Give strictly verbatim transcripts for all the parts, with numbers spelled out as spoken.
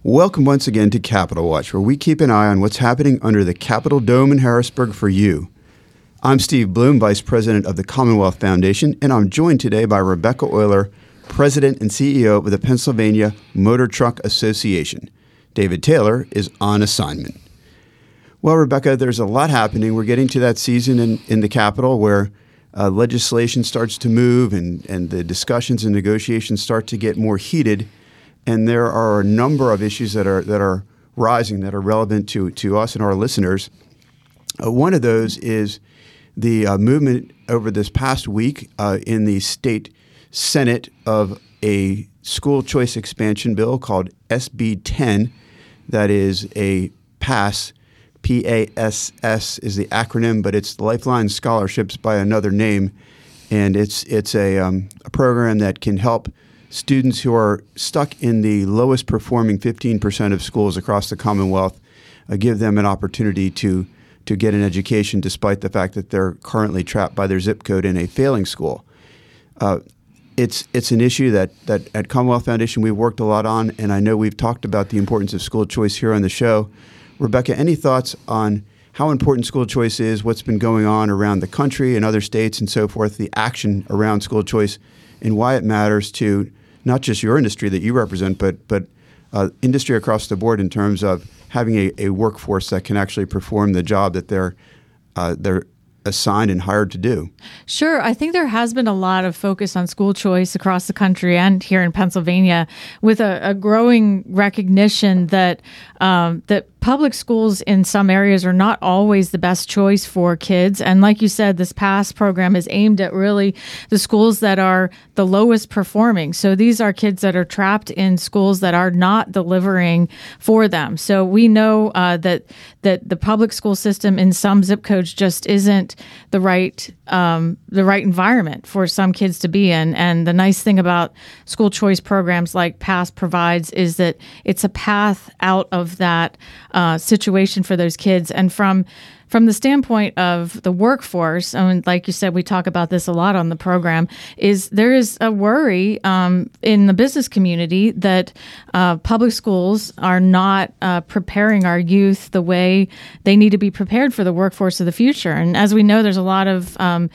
Welcome once again to Capitol Watch, where we keep an eye on what's happening under the Capitol Dome in Harrisburg for you. I'm Steve Bloom, Vice President of the Commonwealth Foundation, and I'm joined today by Rebecca Euler, President and C E O of the Pennsylvania Motor Truck Association. David Taylor is on assignment. Well, Rebecca, there's a lot happening. We're getting to that season in, in the Capitol where uh, legislation starts to move and, and the discussions and negotiations start to get more heated. And there are a number of issues that are that are rising that are relevant to, to us and our listeners. Uh, one of those is the uh, movement over this past week uh, in the state Senate of a school choice expansion bill called S B ten. That is a PASS. P A S S is the acronym, but it's Lifeline Scholarships by another name. And it's, it's a, um, a program that can help students who are stuck in the lowest performing fifteen percent of schools across the Commonwealth, uh, give them an opportunity to to get an education despite the fact that they're currently trapped by their zip code in a failing school. Uh, it's it's an issue that, that at Commonwealth Foundation we've worked a lot on, and I know we've talked about the importance of school choice here on the show. Rebecca, any thoughts on how important school choice is, what's been going on around the country and other states and so forth, the action around school choice, and why it matters to not just your industry that you represent, but but uh, industry across the board in terms of having a, a workforce that can actually perform the job that they're uh, they're assigned and hired to do? Sure. I think there has been a lot of focus on school choice across the country and here in Pennsylvania, with a, a growing recognition that um, that public schools in some areas are not always the best choice for kids. And like you said, this PASS program is aimed at really the schools that are the lowest performing. So these are kids that are trapped in schools that are not delivering for them. So we know uh, that that the public school system in some zip codes just isn't the right um, the right environment for some kids to be in. And the nice thing about school choice programs like PASS provides is that it's a path out of that uh, situation for those kids. And from From the standpoint of the workforce, I mean, like you said, we talk about this a lot on the program, is there is a worry um, in the business community that uh, public schools are not uh, preparing our youth the way they need to be prepared for the workforce of the future. And as we know, there's a lot of um,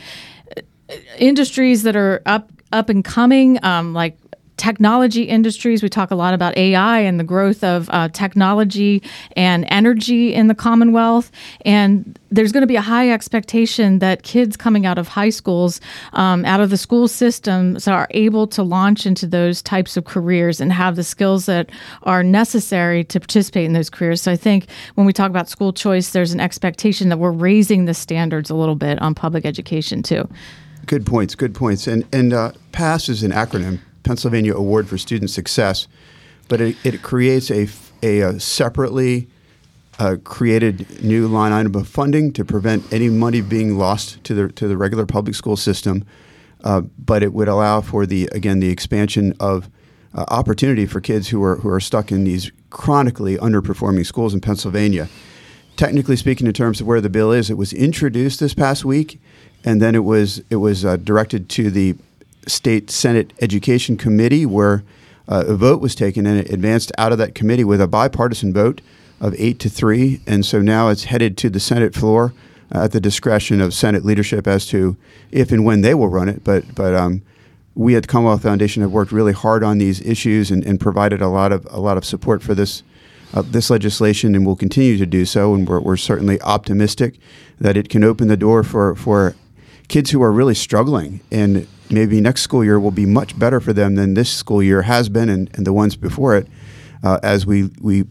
industries that are up, up and coming, um, like technology industries. We talk a lot about A I and the growth of uh, technology and energy in the Commonwealth. And there's going to be a high expectation that kids coming out of high schools, um, out of the school systems, are able to launch into those types of careers and have the skills that are necessary to participate in those careers. So I think when we talk about school choice, there's an expectation that we're raising the standards a little bit on public education too. Good points, good points. And, and uh, PASS is an acronym, Pennsylvania Award for Student Success, but it, it creates a, a, a separately uh, created new line item of funding to prevent any money being lost to the to the regular public school system. Uh, but it would allow for the again the expansion of uh, opportunity for kids who are who are stuck in these chronically underperforming schools in Pennsylvania. Technically speaking, in terms of where the bill is, it was introduced this past week, and then it was it was uh, directed to the State Senate Education Committee, where uh, a vote was taken, and it advanced out of that committee with a bipartisan vote of eight to three. And so now it's headed to the Senate floor uh, at the discretion of Senate leadership as to if and when they will run it. But but um, we at the Commonwealth Foundation have worked really hard on these issues and, and provided a lot of a lot of support for this uh, this legislation, and will continue to do so. And we're we're certainly optimistic that it can open the door for for kids who are really struggling, and maybe next school year will be much better for them than this school year has been, and, and the ones before it, uh, as we we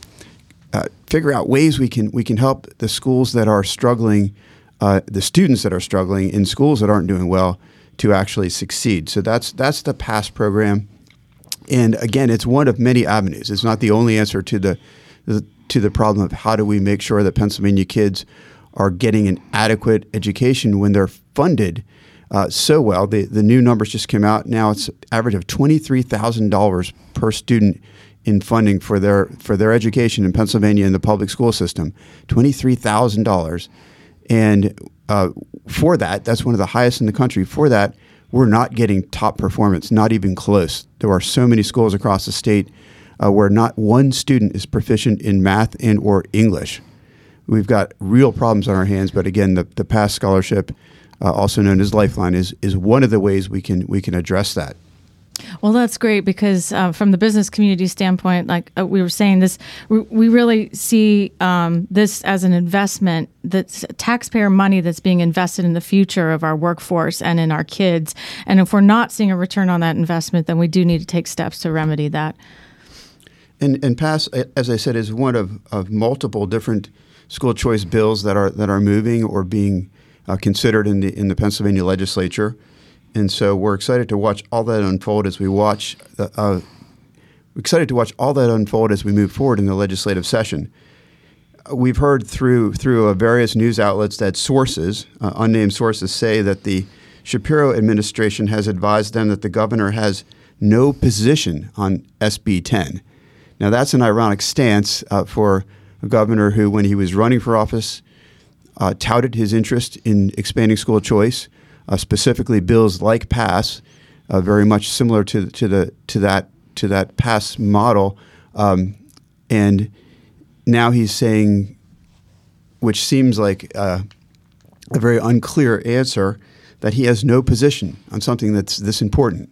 uh, figure out ways we can we can help the schools that are struggling, uh, the students that are struggling in schools that aren't doing well, to actually succeed. So that's that's the PASS program, and again, it's one of many avenues. It's not the only answer to the, the to the problem of how do we make sure that Pennsylvania kids are getting an adequate education when they're funded uh, so well. The the new numbers just came out. Now it's an average of twenty-three thousand dollars per student in funding for their for their education in Pennsylvania in the public school system. twenty-three thousand dollars. And uh, for that, that's one of the highest in the country. For that, we're not getting top performance, not even close. There are so many schools across the state uh, where not one student is proficient in math and or English. We've got real problems on our hands, but again, the, the PASS scholarship, uh, also known as Lifeline, is is one of the ways we can we can address that. Well, that's great because uh, from the business community standpoint, like uh, we were saying, this we, we really see um, this as an investment, that's taxpayer money that's being invested in the future of our workforce and in our kids. And if we're not seeing a return on that investment, then we do need to take steps to remedy that. And and PASS, as I said, is one of, of multiple different school choice bills that are that are moving or being uh, considered in the in the Pennsylvania legislature. And so we're excited to watch all that unfold as we watch. Uh, uh, we're excited to watch all that unfold as we move forward in the legislative session. Uh, we've heard through through uh, various news outlets that sources, uh, unnamed sources, say that the Shapiro administration has advised them that the governor has no position on S B ten. Now that's an ironic stance uh, for a governor who, when he was running for office, uh, touted his interest in expanding school choice. Uh, specifically, bills like PASS, uh, very much similar to to the to that to that PASS model, um, and now he's saying, which seems like uh, a very unclear answer, that he has no position on something that's this important.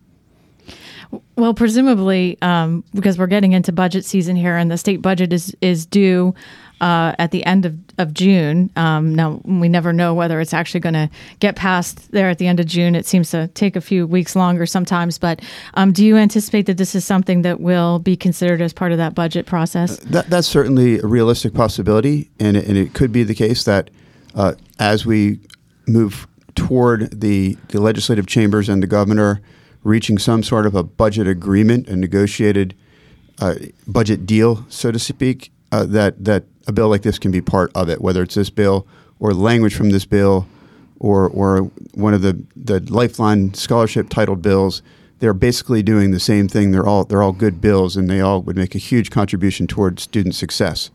Well, presumably, um, because we're getting into budget season here, and the state budget is is due uh, at the end of, of June. Um, now, we never know whether it's actually going to get passed there at the end of June. It seems to take a few weeks longer sometimes. But um, do you anticipate that this is something that will be considered as part of that budget process? Uh, that, that's certainly a realistic possibility, and it, and it could be the case that uh, as we move toward the, the legislative chambers and the governor reaching some sort of a budget agreement, a negotiated uh, budget deal, so to speak, uh, that that a bill like this can be part of it, whether it's this bill or language from this bill or or one of the, the Lifeline scholarship titled bills. They're basically doing the same thing. They're all they're all good bills, and they all would make a huge contribution towards student success.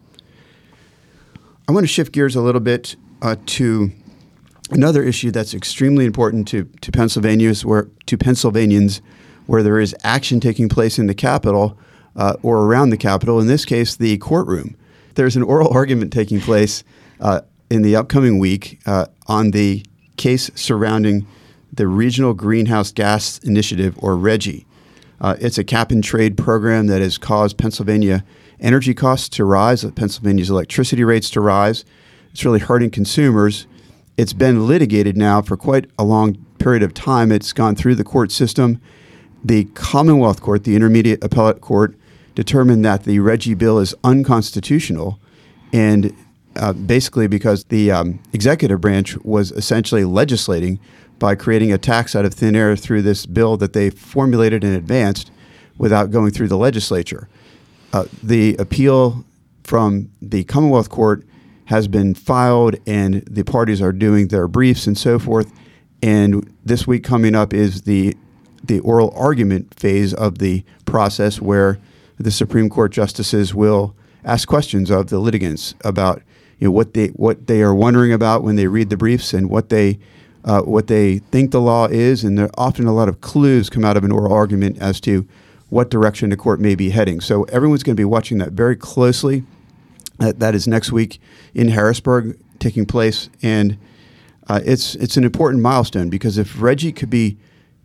I want to shift gears a little bit uh, to another issue that's extremely important to, to Pennsylvanians, where to Pennsylvanians, where there is action taking place in the Capitol uh, or around the Capitol. In this case, the courtroom. There's an oral argument taking place uh, in the upcoming week uh, on the case surrounding the Regional Greenhouse Gas Initiative, or RGGI. Uh, it's a cap and trade program that has caused Pennsylvania energy costs to rise, Pennsylvania's electricity rates to rise. It's really hurting consumers. It's been litigated now for quite a long period of time. It's gone through the court system. The Commonwealth Court, the Intermediate Appellate Court, determined that the RGGI bill is unconstitutional, and uh, basically because the um, executive branch was essentially legislating by creating a tax out of thin air through this bill that they formulated and advanced without going through the legislature. Uh, the appeal from the Commonwealth Court has been filed, and the parties are doing their briefs and so forth. And this week coming up is the the oral argument phase of the process, where the Supreme Court justices will ask questions of the litigants about, you know, what they what they are wondering about when they read the briefs, and what they uh, what they think the law is. And there are often a lot of clues come out of an oral argument as to what direction the court may be heading. So everyone's going to be watching that very closely. Uh, that is next week in Harrisburg taking place, and uh, it's it's an important milestone, because if RGGI could be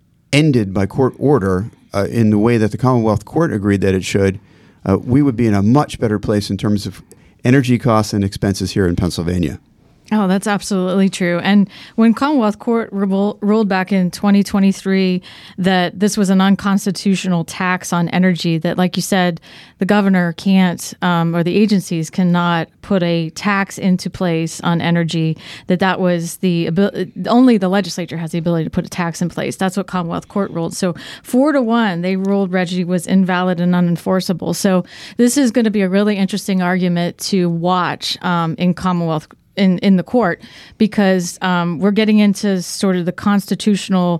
ended by court order uh, in the way that the Commonwealth Court agreed that it should, uh, we would be in a much better place in terms of energy costs and expenses here in Pennsylvania. Oh, that's absolutely true. And when Commonwealth Court ruled back in twenty twenty-three that this was an unconstitutional tax on energy, that, like you said, the governor can't, um, or the agencies cannot put a tax into place on energy, that that was the ability, only the legislature has the ability to put a tax in place. That's what Commonwealth Court ruled. So four to one, they ruled RGGI was invalid and unenforceable. So this is going to be a really interesting argument to watch um, in Commonwealth in, in the court, because um, we're getting into sort of the constitutional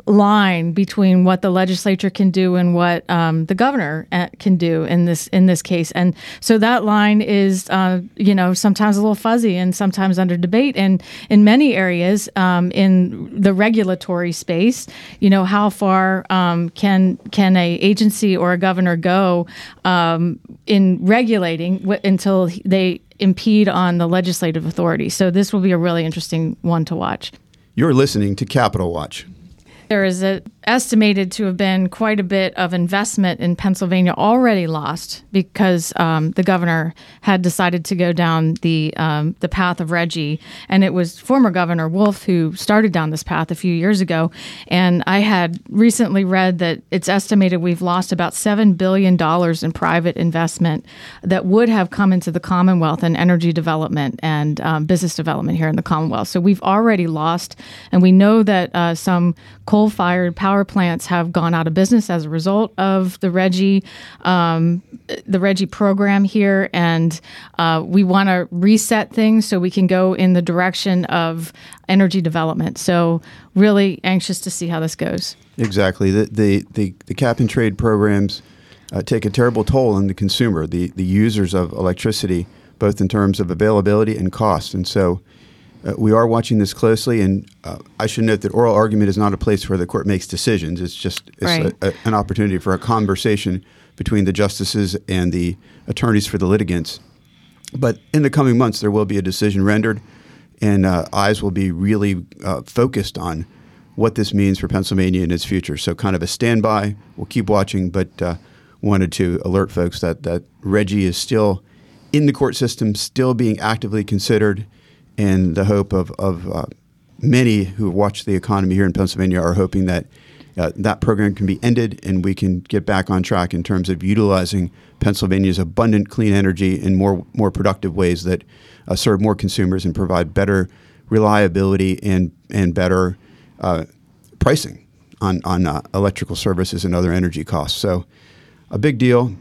line between what the legislature can do and what um, the governor can do in this in this case, and so that line is, uh, you know, sometimes a little fuzzy and sometimes under debate. And in many areas, um, in the regulatory space, you know, how far um, can can a agency or a governor go um, in regulating w- until they impede on the legislative authority? So this will be a really interesting one to watch. You're listening to Capital Watch. There is a, estimated to have been quite a bit of investment in Pennsylvania already lost because um, the governor had decided to go down the um, the path of RGGI, and it was former Governor Wolf who started down this path a few years ago. And I had recently read that it's estimated we've lost about seven billion dollars in private investment that would have come into the Commonwealth in energy development and um, business development here in the Commonwealth. So we've already lost, and we know that uh, some coal-fired power plants have gone out of business as a result of the RGGI, um, the RGGI program here, and uh, we want to reset things so we can go in the direction of energy development. So, really anxious to see how this goes. Exactly. The the the, the cap and trade programs uh, take a terrible toll on the consumer, the the users of electricity, both in terms of availability and cost, and so. Uh, we are watching this closely, and uh, I should note that oral argument is not a place where the court makes decisions. It's just it's right. a, a, an opportunity for a conversation between the justices and the attorneys for the litigants. But in the coming months, there will be a decision rendered, and uh, eyes will be really uh, focused on what this means for Pennsylvania and its future. So kind of a standby. We'll keep watching, but uh, wanted to alert folks that, that RGGI is still in the court system, still being actively considered. And the hope of, of uh, many who watch the economy here in Pennsylvania are hoping that uh, that program can be ended and we can get back on track in terms of utilizing Pennsylvania's abundant clean energy in more more productive ways that uh, serve more consumers and provide better reliability and and better uh, pricing on on uh, electrical services and other energy costs. So, a big deal,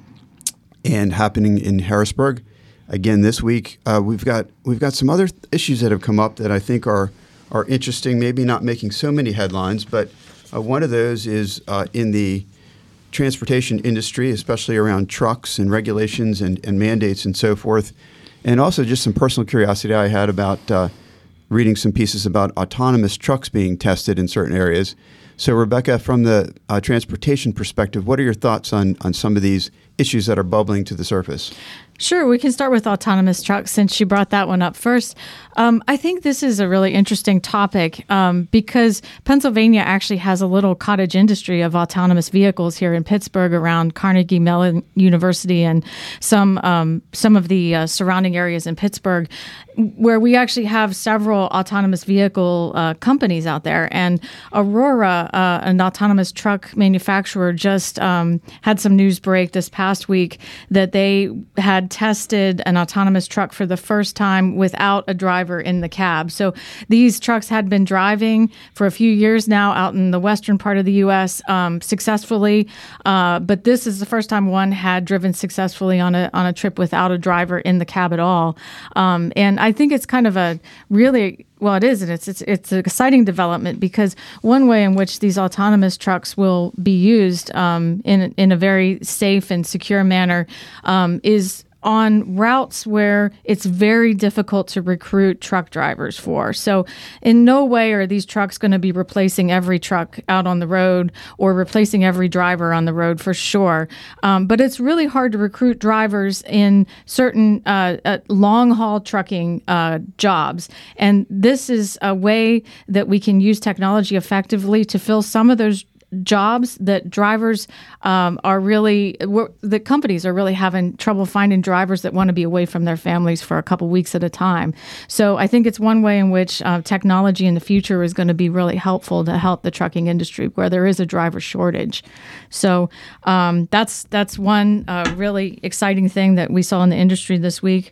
and happening in Harrisburg. Again, this week uh, we've got we've got some other th- issues that have come up that I think are are interesting. Maybe not making so many headlines, but uh, one of those is uh, in the transportation industry, especially around trucks and regulations and, and mandates and so forth, and also just some personal curiosity I had about uh, reading some pieces about autonomous trucks being tested in certain areas. So, Rebecca, from the uh, transportation perspective, what are your thoughts on on some of these issues that are bubbling to the surface? Sure. We can start with autonomous trucks since you brought that one up first. Um, I think this is a really interesting topic um, because Pennsylvania actually has a little cottage industry of autonomous vehicles here in Pittsburgh around Carnegie Mellon University and some um, some of the uh, surrounding areas in Pittsburgh, where we actually have several autonomous vehicle uh, companies out there. And Aurora, uh, an autonomous truck manufacturer, just um, had some news break this past week that they had tested an autonomous truck for the first time without a driver in the cab. So these trucks had been driving for a few years now out in the western part of the U S um, successfully, uh, but this is the first time one had driven successfully on a on a trip without a driver in the cab at all. Um, and I think it's kind of a really Well, it is, and it's, it's it's an exciting development because one way in which these autonomous trucks will be used um, in in a very safe and secure manner um, is on routes where it's very difficult to recruit truck drivers for. So in no way are these trucks going to be replacing every truck out on the road or replacing every driver on the road for sure. Um, but it's really hard to recruit drivers in certain uh, uh, long-haul trucking uh, jobs. And this is a way that we can use technology effectively to fill some of those jobs that drivers um, are really, the companies are really having trouble finding drivers that want to be away from their families for a couple weeks at a time. So I think it's one way in which uh, technology in the future is going to be really helpful to help the trucking industry where there is a driver shortage. So um, that's that's one uh, really exciting thing that we saw in the industry this week.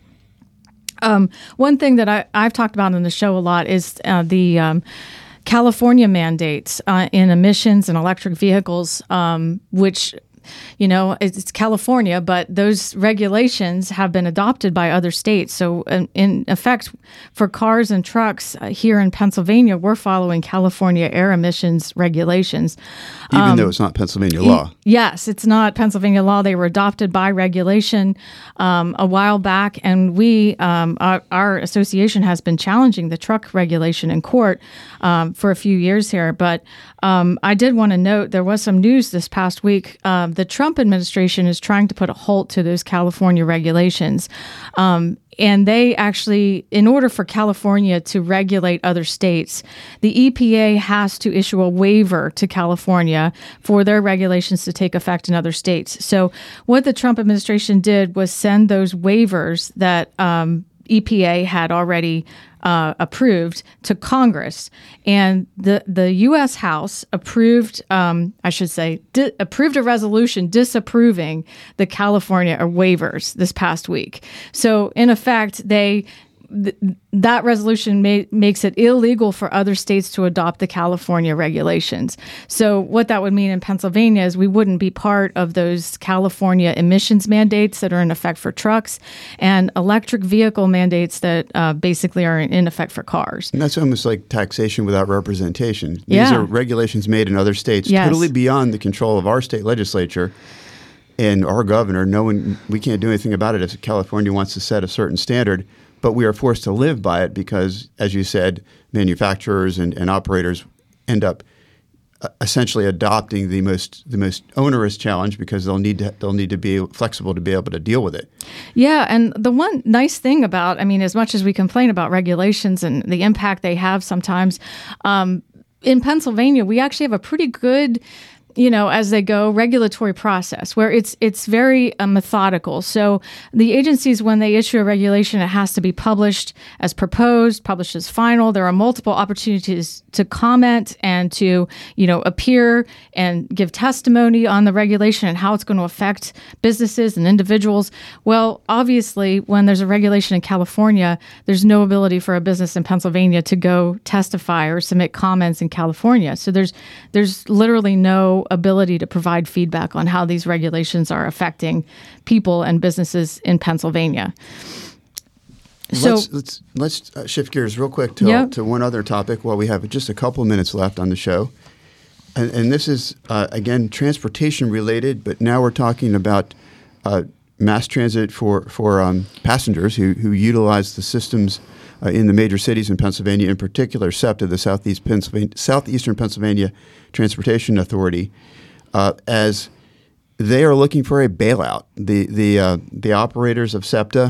Um, one thing that I, I've talked about on the show a lot is uh, the um, California mandates uh, in emissions and electric vehicles, um, which you know, it's, it's California, but those regulations have been adopted by other states. So in, in effect, for cars and trucks uh, here in Pennsylvania, we're following California air emissions regulations. Even um, though it's not Pennsylvania law. Yes, it's not Pennsylvania law. They were adopted by regulation um, a while back, and we, um, our, our association has been challenging the truck regulation in court um, for a few years here. But um, I did want to note there was some news this past week. Um, the Trump administration is trying to put a halt to those California regulations. Um, And they actually, in order for California to regulate other states, the E P A has to issue a waiver to California for their regulations to take effect in other states. So what the Trump administration did was send those waivers that um, E P A had already uh, approved to Congress, and the the U S House approved, um, I should say, di- approved a resolution disapproving the California waivers this past week. So in effect, they th- that resolution ma- makes it illegal for other states to adopt the California regulations. So what that would mean in Pennsylvania is we wouldn't be part of those California emissions mandates that are in effect for trucks and electric vehicle mandates that uh, basically are in effect for cars. And that's almost like taxation without representation. These Yeah. are regulations made in other states, Yes. totally beyond the control of our state legislature and our governor. No one, we can't do anything about it if California wants to set a certain standard. But we are forced to live by it because, as you said, manufacturers and, and operators end up uh, essentially adopting the most the most onerous challenge because they'll need to they'll need to be flexible to be able to deal with it. Yeah, and the one nice thing about, I mean, as much as we complain about regulations and the impact they have sometimes, um, in Pennsylvania, we actually have a pretty good, you know, as they go, regulatory process where it's it's very uh, methodical. So the agencies, when they issue a regulation, it has to be published as proposed, published as final. There are multiple opportunities to comment and to, you know, appear and give testimony on the regulation and how it's going to affect businesses and individuals. Well, obviously, when there's a regulation in California, there's no ability for a business in Pennsylvania to go testify or submit comments in California. So there's there's literally no ability to provide feedback on how these regulations are affecting people and businesses in Pennsylvania. So let's let's, let's uh, shift gears real quick to, Yep. to one other topic while we have just a couple of minutes left on the show. And, and this is, uh, again, transportation related, but now we're talking about uh, mass transit for, for um, passengers who, who utilize the systems uh, in the major cities in Pennsylvania, in particular SEPTA, the Southeast Pennsylvania, Southeastern Pennsylvania Transportation Authority, uh, as they are looking for a bailout. The, the, uh, the operators of SEPTA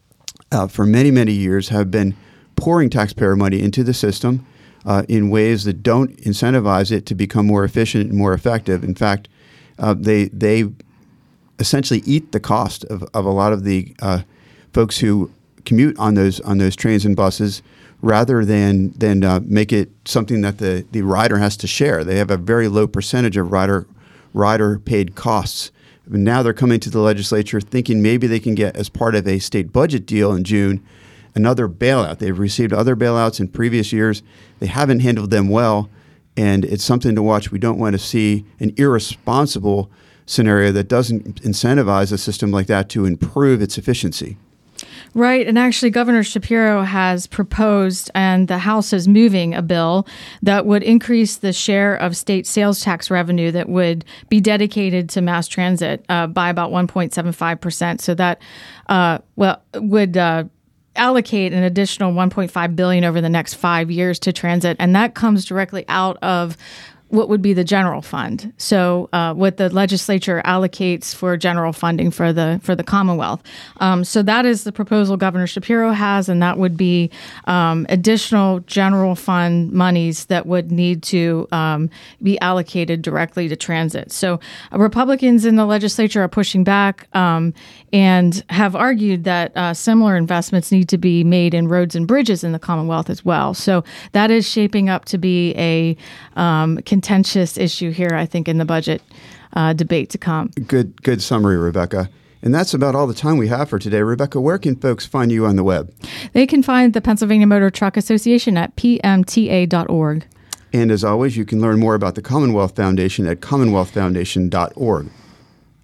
uh, for many, many years have been pouring taxpayer money into the system uh, in ways that don't incentivize it to become more efficient and more effective. In fact, uh, they they essentially eat the cost of, of a lot of the uh, folks who commute on those on those trains and buses, rather than than uh, make it something that the, the rider has to share. They have a very low percentage of rider rider paid costs. Now they're coming to the legislature thinking maybe they can get, as part of a state budget deal in June, another bailout. They've received other bailouts in previous years. They haven't handled them well, and it's something to watch. We don't want to see an irresponsible scenario that doesn't incentivize a system like that to improve its efficiency. Right. And actually, Governor Shapiro has proposed, and the House is moving a bill that would increase the share of state sales tax revenue that would be dedicated to mass transit uh, by about one point seven five percent. So that, uh, well, would uh, allocate an additional one point five billion dollars over the next five years to transit. And that comes directly out of what would be the general fund. So uh, what the legislature allocates for general funding for the for the Commonwealth. Um, so that is the proposal Governor Shapiro has, and that would be um, additional general fund monies that would need to um, be allocated directly to transit. So uh, Republicans in the legislature are pushing back um, and have argued that uh, similar investments need to be made in roads and bridges in the Commonwealth as well. So that is shaping up to be a um, contentious issue here, I think, in the budget uh, debate to come. Good, good summary, Rebecca. And that's about all the time we have for today. Rebecca, where can folks find you on the web? They can find the Pennsylvania Motor Truck Association at p m t a dot org. And as always, you can learn more about the Commonwealth Foundation at commonwealth foundation dot org.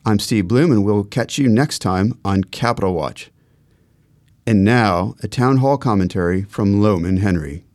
I'm Steve Bloom, and we'll catch you next time on Capitol Watch. And now, a town hall commentary from Lohman Henry.